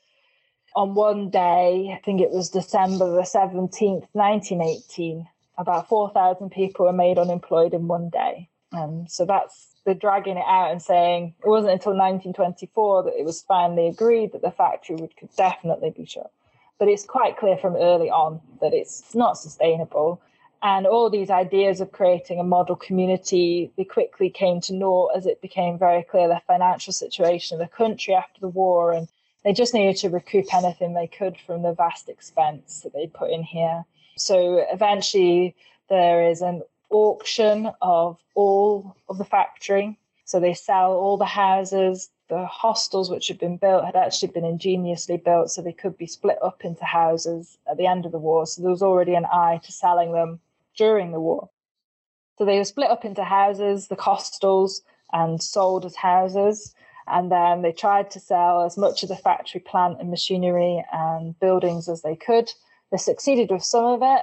on one day, I think it was December the seventeenth, nineteen eighteen, about four thousand people were made unemployed in one day. And so that's, they're dragging it out and saying it wasn't until nineteen twenty-four that it was finally agreed that the factory would could definitely be shut. But it's quite clear from early on that it's not sustainable. And all these ideas of creating a model community, they quickly came to naught as it became very clear the financial situation of the country after the war, and they just needed to recoup anything they could from the vast expense that they put in here. So eventually there is an auction of all of the factory. So they sell all the houses. The hostels which had been built had actually been ingeniously built so they could be split up into houses at the end of the war. So there was already an eye to selling them during the war. So they were split up into houses, the hostels, and sold as houses. And then they tried to sell as much of the factory plant and machinery and buildings as they could. They succeeded with some of it,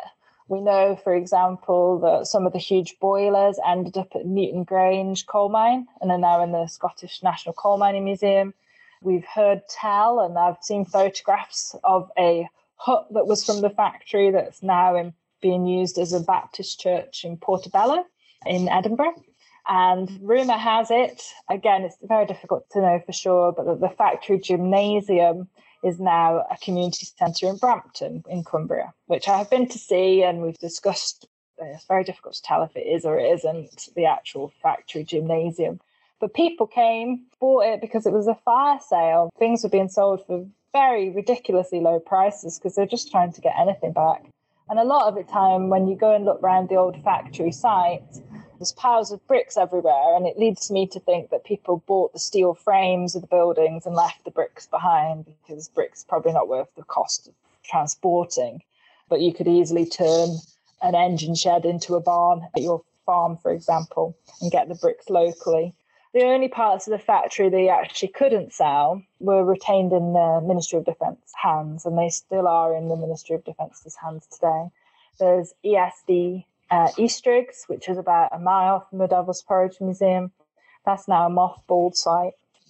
We know, for example, that some of the huge boilers ended up at Newton Grange coal mine and are now in the Scottish National Coal Mining Museum. We've heard tell, and I've seen photographs of a hut that was from the factory that's now in, being used as a Baptist church in Portobello in Edinburgh. And rumour has it, again, it's very difficult to know for sure, but that the factory gymnasium is now a community centre in Brampton in Cumbria, which I have been to see, and we've discussed. It's very difficult to tell if it is or it isn't the actual factory gymnasium. But people came, bought it because it was a fire sale. Things were being sold for very ridiculously low prices because they're just trying to get anything back. And a lot of the time when you go and look around the old factory site, there's piles of bricks everywhere, and it leads me to think that people bought the steel frames of the buildings and left the bricks behind because bricks are probably not worth the cost of transporting. But you could easily turn an engine shed into a barn at your farm, for example, and get the bricks locally. The only parts of the factory they actually couldn't sell were retained in the Ministry of Defence hands, and they still are in the Ministry of Defence's hands today. There's E S D Uh, Eastriggs, which is about a mile from the Devil's Porridge Museum. That's now a mothballed site,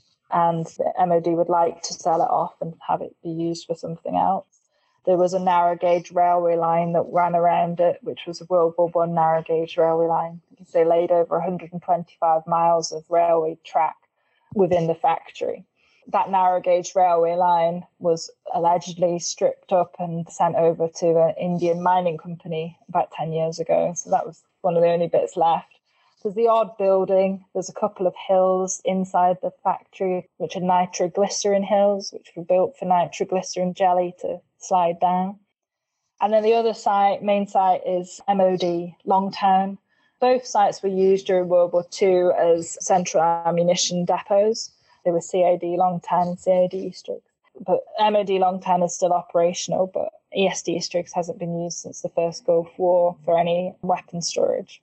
and the M O D would like to sell it off and have it be used for something else. There was a narrow gauge railway line that ran around it, which was a World War One narrow gauge railway line. Because they laid over one hundred twenty-five miles of railway track within the factory. That narrow gauge railway line was allegedly stripped up and sent over to an Indian mining company about ten years ago. So that was one of the only bits left. There's the odd building. There's a couple of hills inside the factory, which are nitroglycerin hills, which were built for nitroglycerin jelly to slide down. And then the other site, main site, is M O D Longtown. Both sites were used during World War Two as central ammunition depots. They were C A D Longtown and C A D Eastriggs. But M O D Longtown is still operational, but E S D Eastriggs hasn't been used since the first Gulf War for any weapon storage.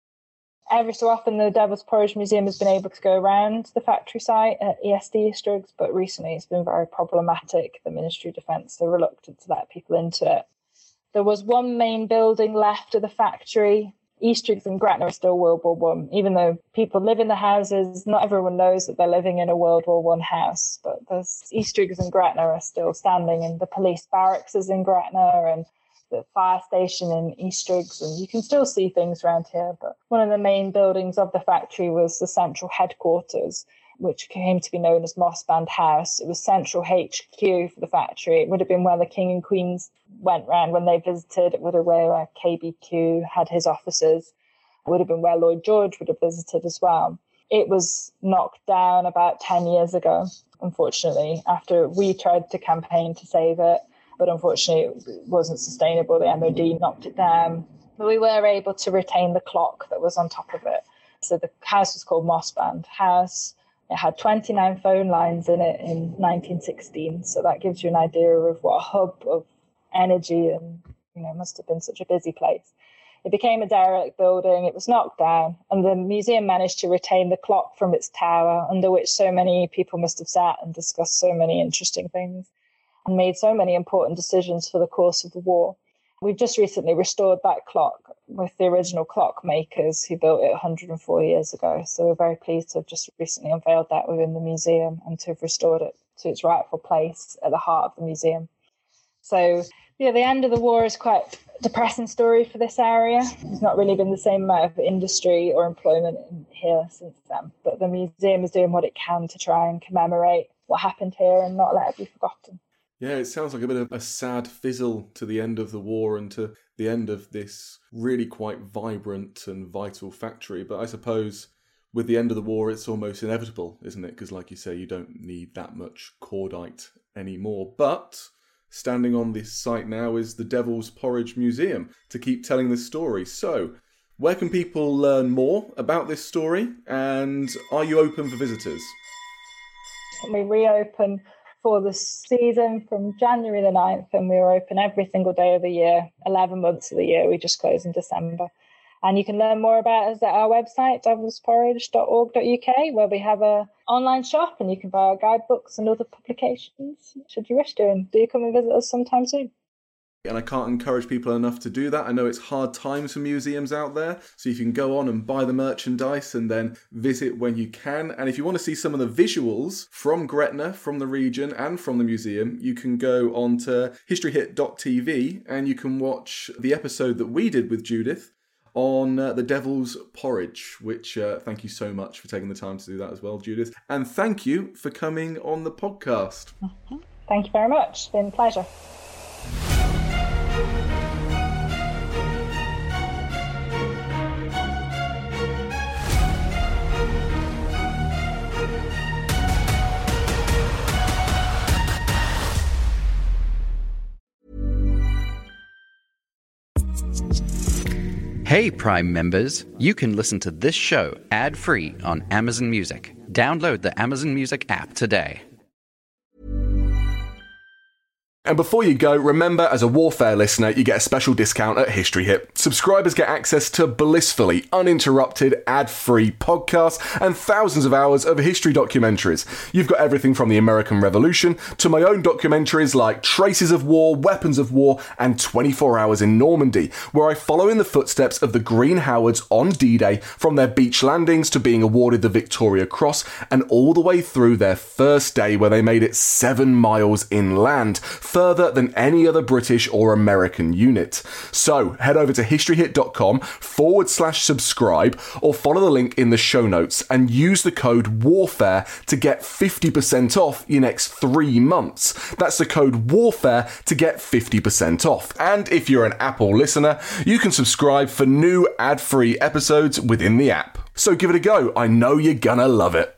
Every so often, the Devil's Porridge Museum has been able to go around the factory site at E S D Eastriggs, but recently it's been very problematic. The Ministry of Defence are reluctant to let people into it. There was one main building left of the factory. Eastriggs and Gretna are still World War One, even though people live in the houses. Not everyone knows that they're living in a World War One house, but there's Eastriggs and Gretna are still standing, and the police barracks is in Gretna, and the fire station in Eastriggs, and you can still see things around here. But one of the main buildings of the factory was the central headquarters, which came to be known as Mossband House. It was central H Q for the factory. It would have been where the King and Queens went round when they visited. It would have been where K B Q had his offices. It would have been where Lloyd George would have visited as well. It was knocked down about ten years ago, unfortunately, after we tried to campaign to save it. But unfortunately, it wasn't sustainable. The M O D knocked it down. But we were able to retain the clock that was on top of it. So the house was called Mossband House. It had twenty-nine phone lines in it in nineteen sixteen. So that gives you an idea of what a hub of energy, and, you know, must have been such a busy place. It became a derelict building. It was knocked down, and the museum managed to retain the clock from its tower, under which so many people must have sat and discussed so many interesting things and made so many important decisions for the course of the war. We've just recently restored that clock with the original clockmakers who built it one hundred four years ago. So we're very pleased to have just recently unveiled that within the museum and to have restored it to its rightful place at the heart of the museum. So, yeah, the end of the war is quite a depressing story for this area. There's not really been the same amount of industry or employment in here since then. But the museum is doing what it can to try and commemorate what happened here and not let it be forgotten. Yeah, it sounds like a bit of a sad fizzle to the end of the war and to the end of this really quite vibrant and vital factory. But I suppose with the end of the war, it's almost inevitable, isn't it? Because like you say, you don't need that much cordite anymore. But standing on this site now is the Devil's Porridge Museum to keep telling this story. So where can people learn more about this story? And are you open for visitors? We reopen for the season from January the ninth, and we are open every single day of the year, eleven months of the year. We just close in December. And you can learn more about us at our website, devils porridge dot org dot U K, where we have a online shop and you can buy our guidebooks and other publications, should you wish to. And do come and visit us sometime soon. And I can't encourage people enough to do that. I know it's hard times for museums out there, so if you can go on and buy the merchandise and then visit when you can. And if you want to see some of the visuals from Gretna, from the region and from the museum, you can go on to history hit dot t v and you can watch the episode that we did with Judith on uh, the Devil's Porridge, which uh, thank you so much for taking the time to do that as well, Judith. And thank you for coming on the podcast. Mm-hmm. Thank you very much. It's been a pleasure. Hey, Prime members, you can listen to this show ad-free on Amazon Music. Download the Amazon Music app today. And before you go, remember, as a Warfare listener, you get a special discount at History Hit. Subscribers get access to blissfully uninterrupted, ad-free podcasts and thousands of hours of history documentaries. You've got everything from the American Revolution to my own documentaries like Traces of War, Weapons of War, and twenty-four hours in Normandy, where I follow in the footsteps of the Green Howards on D-Day, from their beach landings to being awarded the Victoria Cross, and all the way through their first day where they made it seven miles inland, further than any other British or American unit. So head over to historyhit.com forward slash subscribe or follow the link in the show notes and use the code WARFARE to get fifty percent off your next three months. That's the code WARFARE to get fifty percent off. And if you're an Apple listener, you can subscribe for new ad-free episodes within the app. So give it a go. I know you're gonna love it.